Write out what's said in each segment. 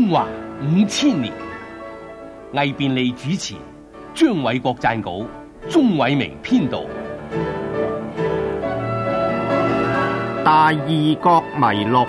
中華5000年，魏便利主持，張偉國撰稿，鍾偉明編導。 大異國迷錄。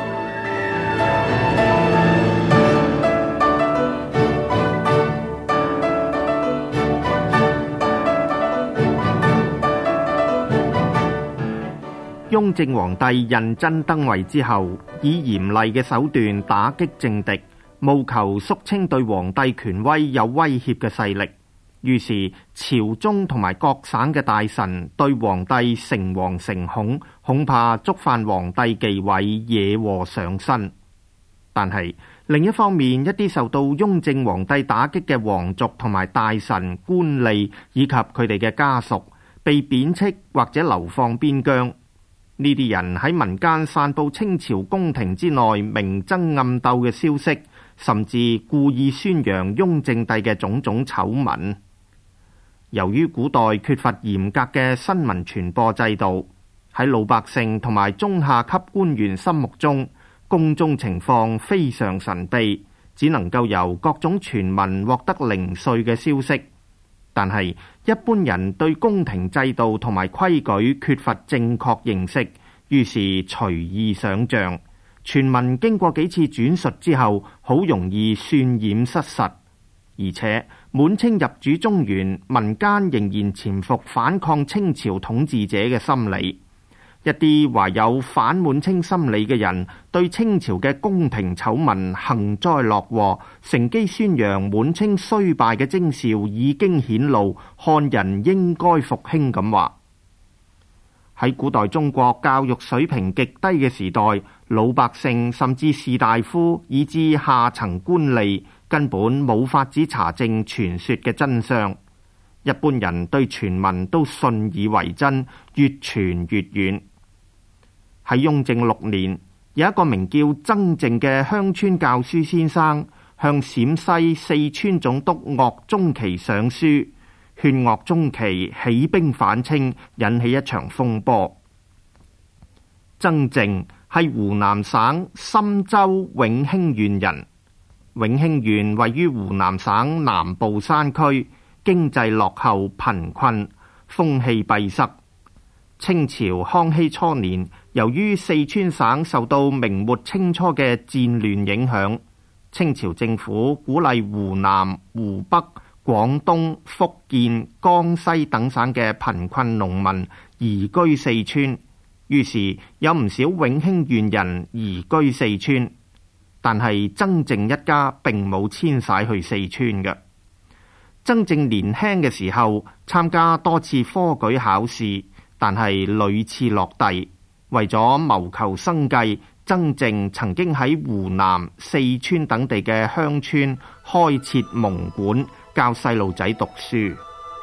雍正皇帝胤禛登位之後，以嚴厲嘅手段打擊政敵，務求肅清對皇帝權威有威脅嘅勢力。於是朝中同埋各省嘅大臣對皇帝誠惶誠恐，恐怕觸犯皇帝忌諱，惹禍上身。但係另一方面，一啲受到雍正皇帝打擊嘅皇族同埋大臣、官吏以及佢哋嘅家屬，被貶斥或者流放邊疆。呢啲人喺民間散佈清朝宮廷之內明爭暗鬥嘅消息，甚至故意宣揚雍正帝嘅種種醜聞。由於古代缺乏嚴格嘅新聞傳播制度，喺老百姓同埋中下級官員心目中，宮中情況非常神秘，只能夠由各種傳聞獲得零碎嘅消息。但係一般人對宮廷制度同埋規矩缺乏正確認識，於是隨意想像，傳聞經過幾次轉述之後，好容易渲染失實。而且滿清入主中原，民間仍然潛伏反抗清朝統治者嘅心理。一啲懷有反滿清心理嘅人，對清朝嘅宮廷醜聞幸災樂禍，乘機宣揚滿清衰敗嘅徵兆已經顯露，漢人應該復興咁話。喺古代中國教育水平極低嘅時代，老百姓甚至士大夫以至下層官吏根本冇法子查證傳說嘅真相。一般人對傳聞都信以為真，越傳越遠。喺雍正6年，有一個名叫曾靜嘅鄉村教書先生向陝西四川總督鄂宗祺上書，勸鄂宗祺起兵反清，引起一場風波。曾靜係湖南省深州永興縣人，永興縣位於湖南省南部山區，經濟落後貧困，風氣閉塞。清朝康熙初年，由於四川省受到明末清初嘅戰亂影響，清朝政府鼓勵湖南、湖北、廣東、福建、江西等省嘅貧困農民移居四川，於是有唔少永興縣人移居四川。但係曾靜一家並冇遷徙去四川嘅。曾靜年輕嘅時候參加多次科舉考試，但係屢次落第。為咗謀求生計，曾靜曾經喺湖南、四川等地嘅鄉村開設蒙館，教細路仔讀書。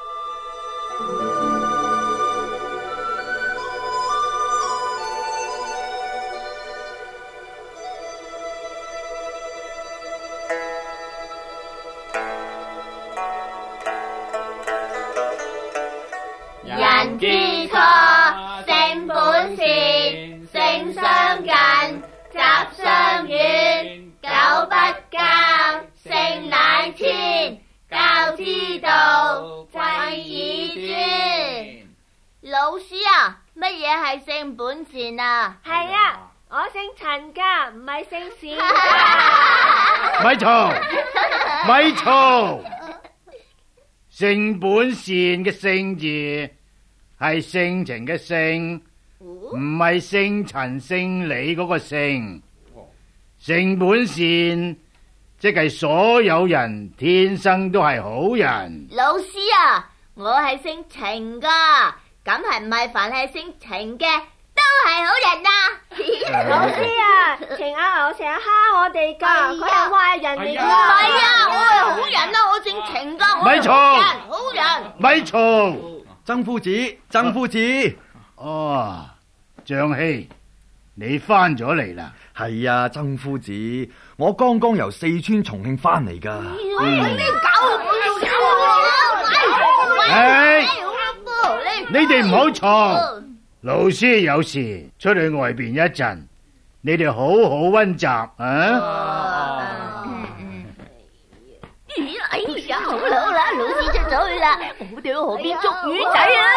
人之初，性本善，性相近，習相遠，久不交，性乃遷。教之道，貴以專。老師啊，乜嘢係性本善啊？ 係啊，我姓陳噶，唔係姓冼。 咪嘈，咪嘈！性本善嘅性字係性情嘅性，唔係姓陳姓李嗰個姓。性本善即係所有人天生都係好人。 老師啊，我係姓程噶，咁係唔係凡係姓程嘅都係好人啊？ 老師啊，程阿牛成日蝦我哋噶，佢係壞人嚟噶。 唔係啊，我係好人啊，我姓程噶，我係好人。 咪嘈！ 曾夫子，曾夫子。 哦，張希，你翻咗嚟啦？ 係啊，曾夫子，我剛剛由四川重慶翻嚟噶。 你哋唔好嘈，老師有事出去外邊一陣，你哋好好溫習啊。 好啦，老師出咗去啦，我哋去河邊捉魚仔啊！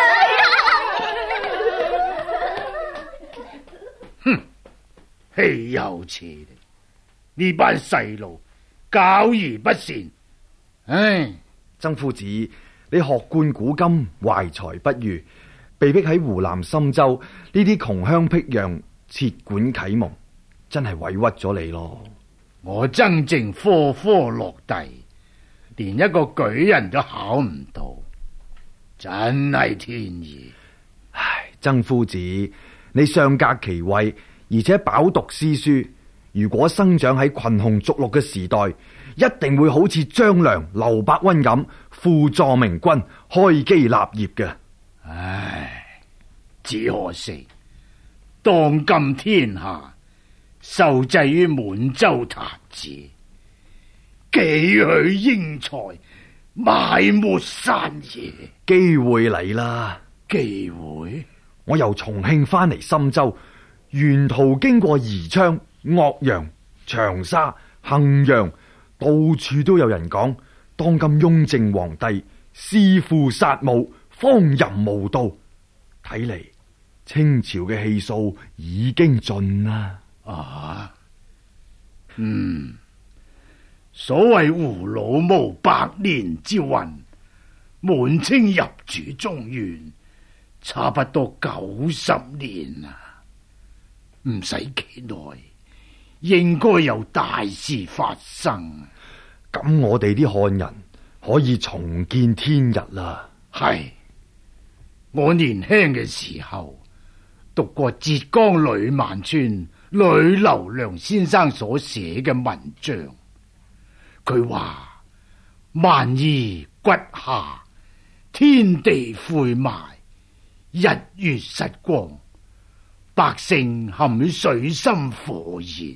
哼，豈有此理！呢班細路教而不善，唉， 曾夫子，你學貫古今，懷才不遇，被逼喺湖南深州呢啲窮鄉僻壤設館啟蒙，真係委屈咗你咯。 我真正科科落第，連一個舉人都考唔到，真係天意。 唉，曾夫子，你相隔其位，而且飽讀詩書，如果生長喺群雄逐鹿嘅時代，一定會好似張良、劉伯溫咁輔助明君，開基立業嘅。 唉，只可惜當今天下受制於滿洲韃子，幾許英才埋沒山野。 機會嚟啦！ 機會？ 我由重慶翻嚟深州，沿途經過宜昌、岳陽、長沙、衡陽，到處都有人講，當今雍正皇帝弑父殺母，荒淫無道。睇嚟清朝嘅氣數已經盡啦。 啊，所謂胡老無百年之運，滿清入主中原，差不多90年啦，唔使幾耐，應該有大事發生。 咁我哋啲漢人可以重見天日啦。 係，我年輕嘅時候讀過浙江呂萬川呂留良先生所寫嘅文章，佢話萬衣骨下，天地晦霾，日月失光，百姓陷於水深火熱。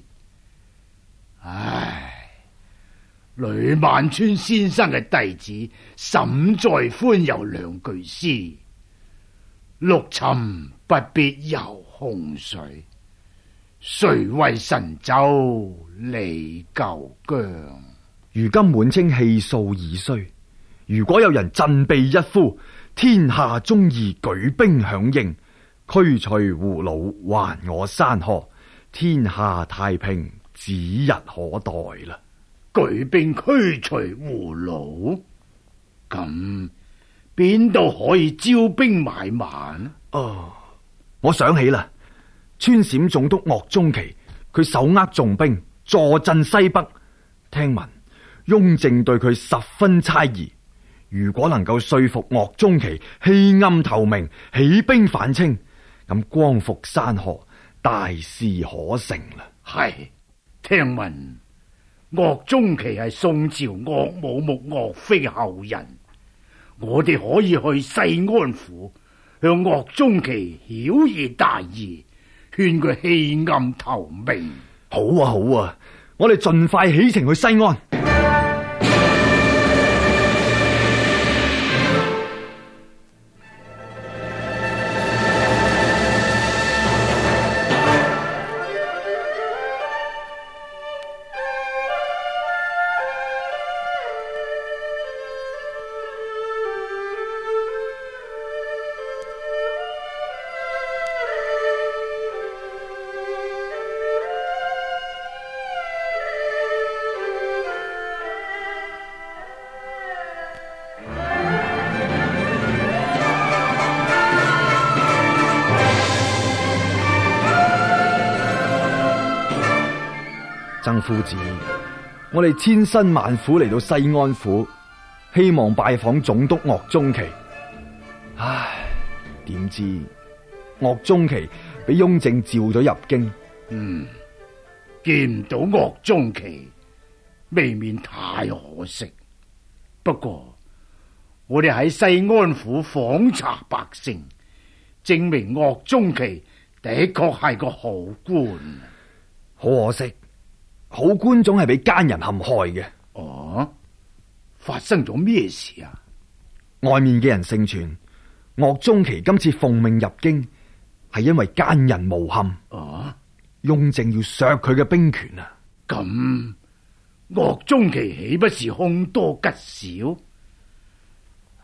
唉，呂萬川先生嘅弟子沈在寬有兩句詩：陸沉不必游洪水，誰為神州理舊疆。 如今滿清氣數已衰，如果有人振臂一呼，天下終宜舉兵響應，驅除胡虜，還我山河，天下太平指日可待啦。 舉兵驅除胡虜，咁邊度可以招兵買馬呢？ 我想起啦，川陝總督岳鍾琪，佢手握重兵，坐鎮西北，聽聞雍正對佢十分猜疑，如果能夠說服岳鍾琪棄暗投明，起兵反清，咁光復山河，大事可成啦。 係，聽聞岳鍾琪係宋朝岳母穆岳飛後人，我哋可以去西安府向岳鍾琪曉以大義，勸佢棄暗投明。 好啊好啊，我哋盡快起程去西安。曾夫子，我哋千辛萬苦嚟到西安府，希望拜訪總督岳鍾琪。唉，點知岳鍾琪俾雍正召咗入京。 見唔到岳鍾琪，未免太可惜。不過我哋喺西安府訪查百姓，證明岳鍾琪的確係個好官。 好可惜，好官總係俾奸人陷害嘅。 哦，發生咗咩事啊？ 外面嘅人盛傳，岳鍾琪今次奉命入京，係因為奸人誣陷。雍正要削佢嘅兵權啊！ 咁岳鍾琪豈不是凶多吉少？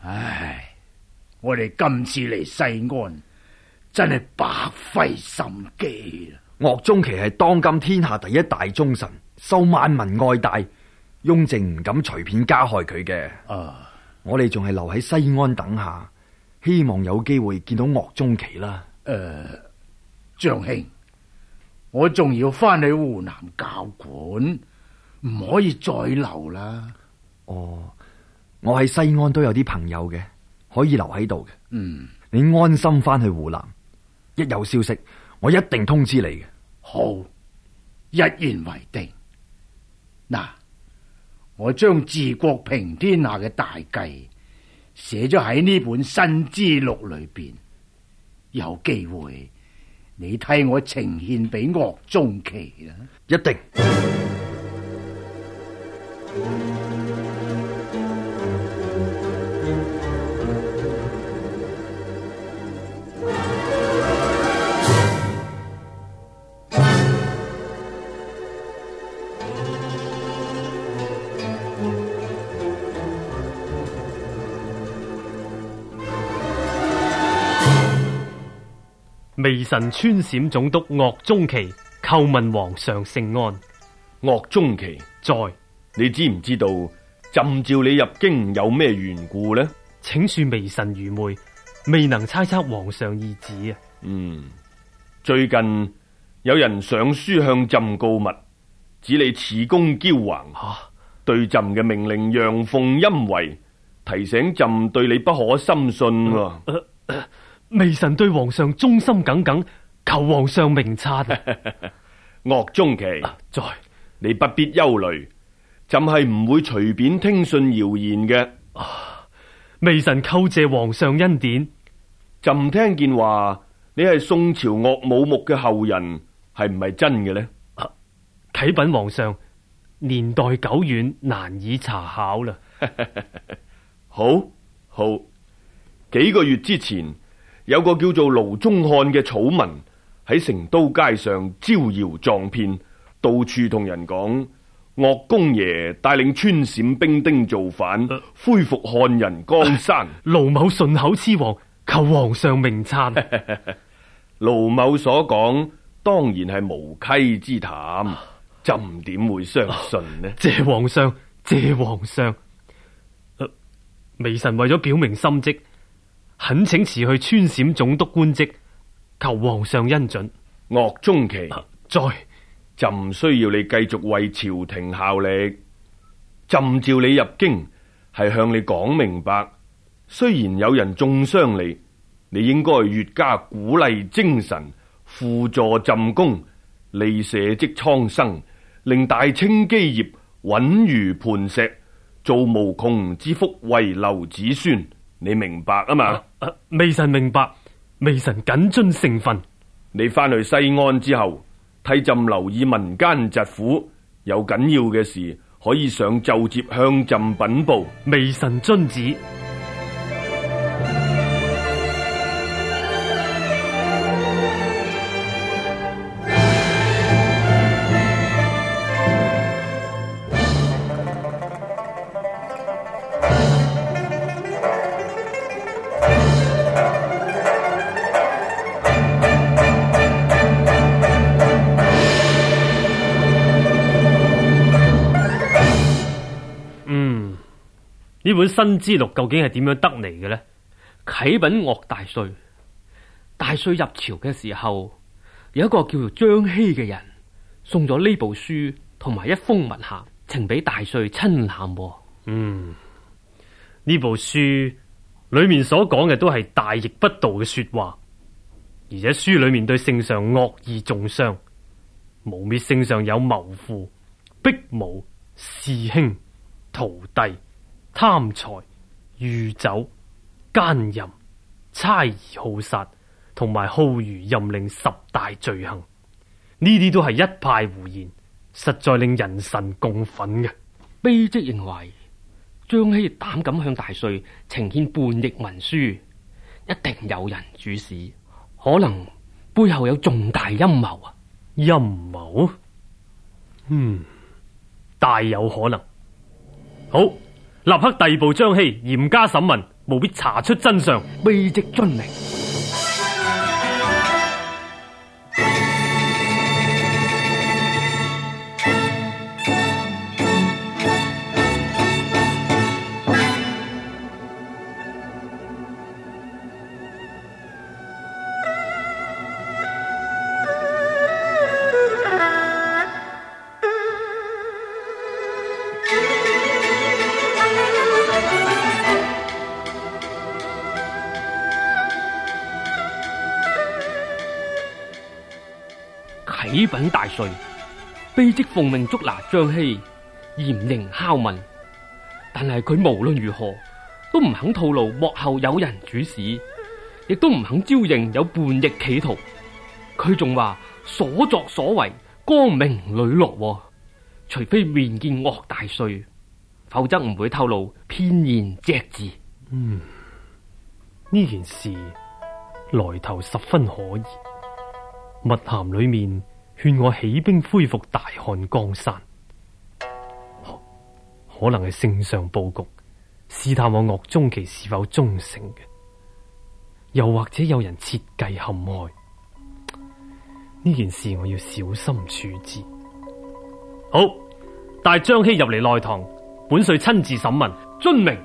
唉，我哋今次嚟西安，真係白費心機啦。 岳鐘琪係當今天下第一大忠臣，受萬民愛戴，雍正唔敢隨便加害佢嘅。我哋仲係留喺西安等下，希望有機會見到岳鐘琪啦。 張兄，我仲要翻去湖南教館，唔可以再留啦。 我喺西安都有啲朋友嘅，可以留喺度嘅。你安心翻去湖南，一有消息我一定通知你嘅。 好，一言為定。嗱，我將治國平天下嘅大計寫咗喺呢本新知錄裏邊，有機會你替我呈獻俾岳鐘琪啦。 一定。 微臣川陝總督岳鐘琪叩問皇上聖安。 岳鐘琪在， 你知唔知道朕召你入京有咩緣故呢？ 請恕微臣愚昧，未能猜測皇上意旨啊。 最近有人上書向朕告密，指你恃功驕橫，對朕嘅命令陽奉陰違，提醒朕對你不可深信。 微臣對皇上忠心耿耿，求皇上明察。 岳鐘琪在， 你不必憂慮，朕係唔會隨便聽信謠言嘅。 微臣叩謝皇上恩典。 朕聽見話你係宋朝岳武穆嘅後人，係唔係真嘅呢？ 啟稟皇上，年代久遠，難以查考啦。 好，幾個月之前，有個叫做盧宗漢嘅草民喺成都街上招搖撞騙，到處同人講岳公爺帶領川陝兵丁造反，恢復漢人江山。 盧某順口雌黃，求皇上明察。 盧某所講當然係無稽之談，朕點會相信呢？ 謝皇上，謝皇上。微臣為咗表明心跡，懇請辭去川陝總督官職，求皇上恩准。 岳鐘琪在， 朕需要你繼續為朝廷效力。朕召你入京係向你講明白，雖然有人中傷你，你應該越加鼓勵精神，輔助朕功，利社稷蒼生，令大清基業穩如磐石，做無窮之福遺留子孫。你明白啊嘛？ 微臣明白，微臣謹遵聖訓。 你翻去西安之後，替朕留意民間疾苦，有緊要嘅事可以上奏摺向朕稟報。 微臣遵旨。呢本新知錄究竟係點樣得嚟嘅呢？ 啟稟岳大帥，大帥入朝嘅時候，有一個叫做張希嘅人送咗呢部書同埋一封密函，呈俾大帥親覽。 呢部書裏面所講嘅都係大逆不道嘅說話，而且書裏面對聖上惡意中傷，誣衊聖上有謀父、逼母、弑兄、屠弟、貪財、酗酒、奸淫、猜疑好殺同埋好儒任令10大罪行，呢啲都係一派胡言，實在令人神共憤嘅。 卑職認為張希膽敢向大帥呈獻叛逆文書，一定有人主使，可能背後有重大陰謀啊！ 陰謀？大有可能。好，立刻逮捕張希，嚴加審問， 務必查出真相。 卑職遵命。啟稟大帥，卑職奉命捉拿張希，嚴刑拷問，但係佢無論如何都唔肯吐露幕後有人主使，亦都唔肯招認有叛逆企圖。佢仲話所作所為光明磊落，除非面見岳大帥，否則唔會透露偏言隻字。 呢件事來頭十分可疑，密函裏面勸我起兵恢復大漢江山，可能係聖上布局，試探我岳鐘琪是否忠誠嘅，又或者有人設計陷害。呢件事我要小心處置。好，帶張希入嚟內堂，本帥親自審問。 遵命。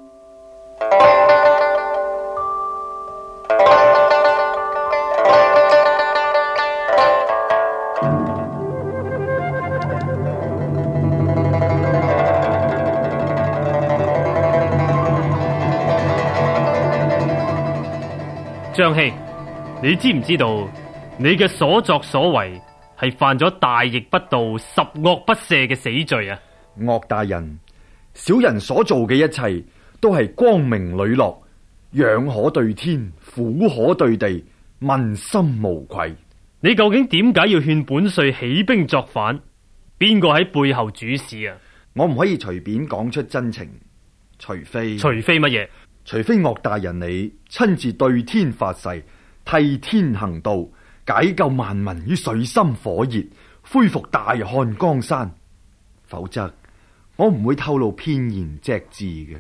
張希，你知唔知道你嘅所作所為係犯咗大逆不道、十惡不赦嘅死罪啊？ 岳大人，小人所做嘅一切都係光明磊落，仰可對天，俯可對地，問心無愧。 你究竟點解要勸本帥起兵作反？邊個喺背後主使啊？ 我唔可以隨便講出真情，除非乜嘢？ 除非岳大人你親自對天發誓，替天行道，解救萬民於水深火熱，恢復大漢江山，否則我唔會透露偏言隻字嘅。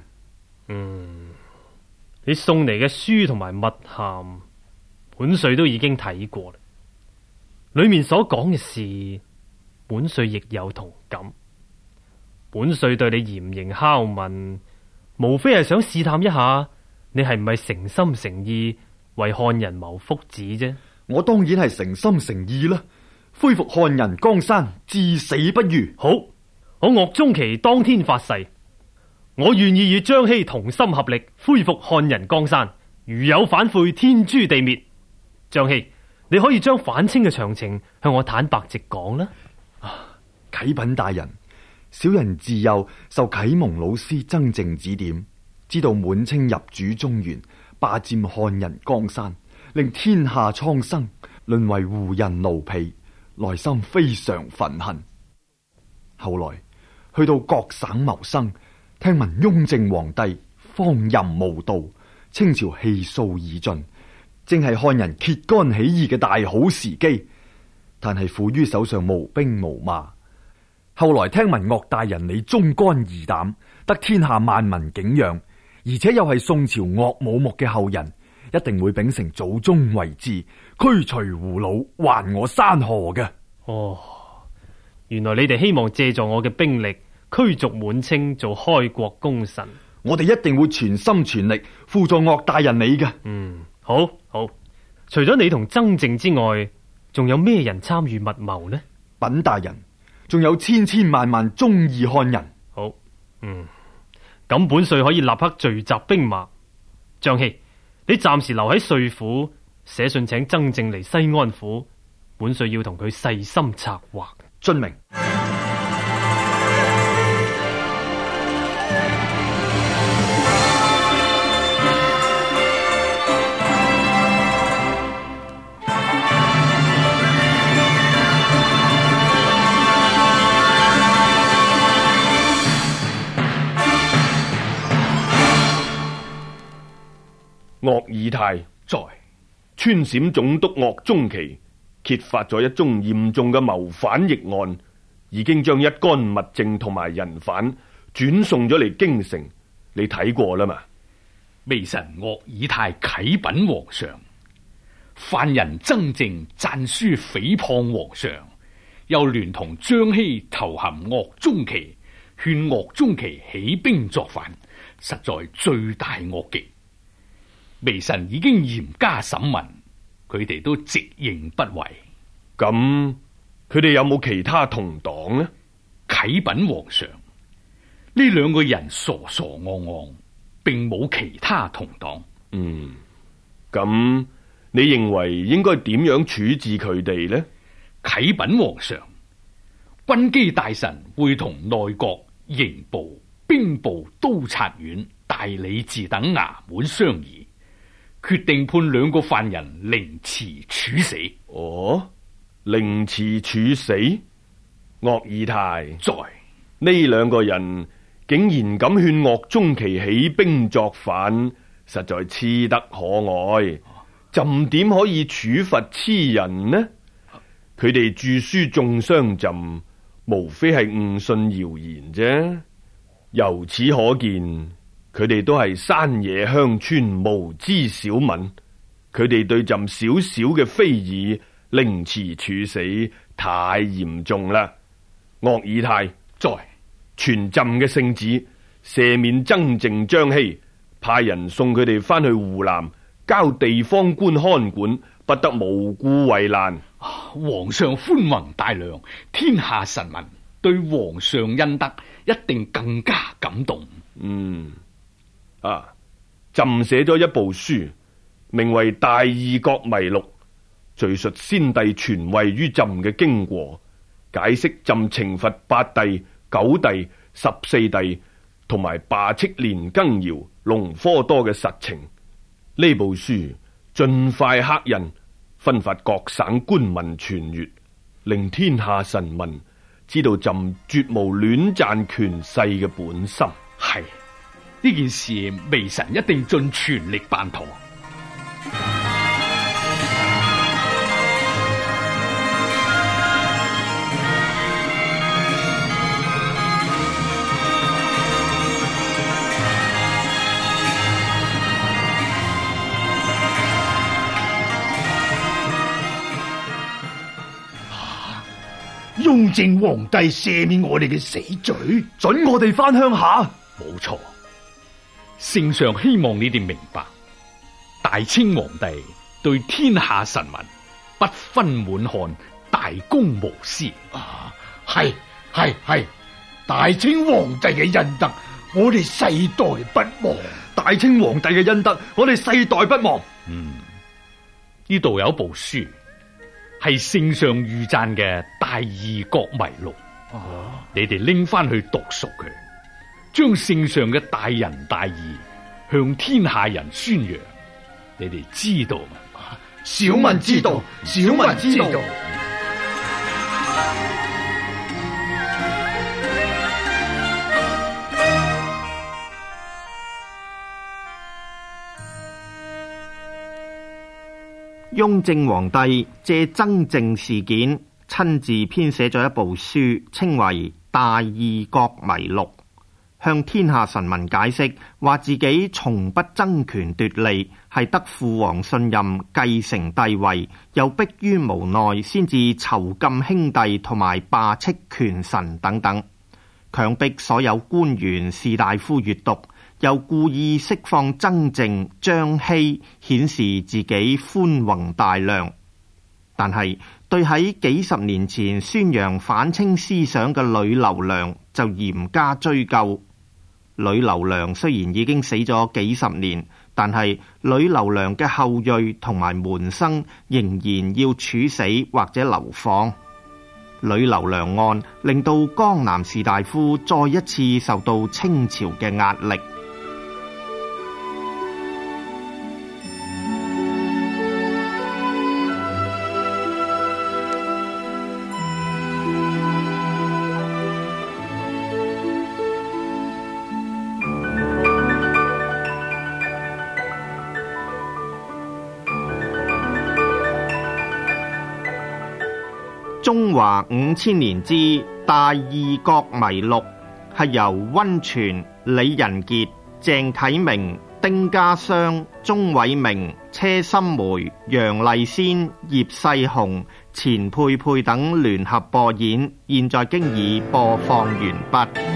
你送嚟嘅書同埋密函，本帥都已經睇過啦。裏面所講嘅事，本帥亦有同感。本帥對你嚴刑拷問，無非係想試探一下你係唔係誠心誠意為漢人謀福祉啫。 我當然係誠心誠意啦，恢復漢人江山，至死不渝。 好，我岳鐘琪當天發誓，我願意與張希同心合力，恢復漢人江山。如有反悔，天誅地滅。張希，你可以將反清嘅詳情向我坦白直講啦。 啟稟大人，小人自幼受啟蒙老師曾靜指點，知道滿清入主中原，霸佔漢人江山，令天下蒼生淪為胡人奴婢，內心非常憤恨。後來去到各省謀生，聽聞雍正皇帝荒淫無道，清朝氣數已盡，正係漢人揭竿起義嘅大好時機。但係苦於手上無兵無馬，後來聽聞岳大人你忠肝義膽，得天下萬民景仰，而且又係宋朝岳武穆嘅後人，一定會秉承祖宗遺志，驅除胡虜，還我山河嘅。 原來你哋希望借助我嘅兵力驅逐滿清，做開國功臣。 我哋一定會全心全力輔助岳大人你嘅。 好。除咗你同曾靜之外，仲有咩人參與密謀呢？ 稟大人，仲有千千萬萬忠義漢人。 好，咁本帥可以立刻聚集兵馬。張希，你暫時留喺帥府，寫信請曾靜嚟西安府，本帥要同佢細心策劃。 遵命。 岳爾泰在，川陝總督岳鐘琪揭發咗一宗嚴重嘅謀反逆案，已經將一干物證同埋人犯轉送咗嚟京城。你睇過啦嘛？ 微臣鄂爾泰啟禀皇上，犯人曾靜讚書誹謗皇上，又聯同張希投含鄂中期，勸鄂中期起兵作反，實在罪大惡極。微臣已經嚴加審問，佢哋都直認不諱。 咁佢哋有冇其他同黨呢？ 啟稟皇上，呢兩個人傻傻戇戇，並冇其他同黨。 咁你認為應該點樣處置佢哋呢？ 啟稟皇上，軍機大臣會同內閣、刑部、兵部、都察院、大理寺等衙門商議，決定判兩個犯人凌遲處死。 哦，凌遲處死？鄂爾泰在呢兩個人竟然敢勸鄂中期起兵作反，實在痴得可愛。朕點可以處罰痴人呢？佢哋著書中傷朕，無非係誤信謠言啫。由此可見，佢哋都係山野鄉村無知小民。佢哋對朕少少嘅非議，凌遲處死，太嚴重啦。鄂爾泰在傳朕嘅聖旨，赦免曾靜、張希，派人送佢哋翻去湖南，交地方官看管，不得無故為難。 皇上寬宏大量，天下臣民對皇上恩德一定更加感動。 朕寫咗一部書，名為《大義覺迷錄》，敘述先帝傳位於朕嘅經過，解釋朕懲罰8帝、9帝、14帝同埋罷斥年羹堯、隆科多嘅實情。呢部書盡快刻印，分發各省官民傳閱，令天下臣民知道朕絕無戀贊權勢嘅本心。 係呢件事，微臣一定盡全力辦妥。 雍正皇帝赦免我哋嘅死罪， 准我哋翻鄉下。 冇錯，聖上希望你哋明白，大清皇帝對天下臣民不分滿漢，大公無私。 係，大清皇帝嘅恩德，我哋世代不忘。 大清皇帝嘅恩德，我哋世代不忘。 呢度有一部書，係聖上御撰嘅《大義覺迷錄》，你哋拎翻去讀熟佢，將聖上嘅大仁大義向天下人宣揚。你哋知道嗎？ 小民知道，小民知道。 雍正皇帝借曾靜事件，親自編寫咗一部書，稱為《大義覺迷錄》，向天下臣民解釋，話自己從不爭權奪利，係得父皇信任繼承帝位，又迫於無奈先至囚禁兄弟同埋罷斥權臣等等，強迫所有官員士大夫閱讀，又故意釋放曾靜、張希，顯示自己寬宏大量。但係對喺幾十年前宣揚反清思想嘅呂留良就嚴加追究。呂留良雖然已經死咗幾十年，但係呂留良嘅後裔同埋門生仍然要處死或者流放。呂留良案令到江南士大夫再一次受到清朝嘅壓力。中華5000年之大義覺迷錄係由溫泉、李仁傑、鄭啟明、 丁家湘、鐘偉明、車心梅、楊麗仙、葉世雄、錢佩佩等聯合播演，現在經已播放完畢。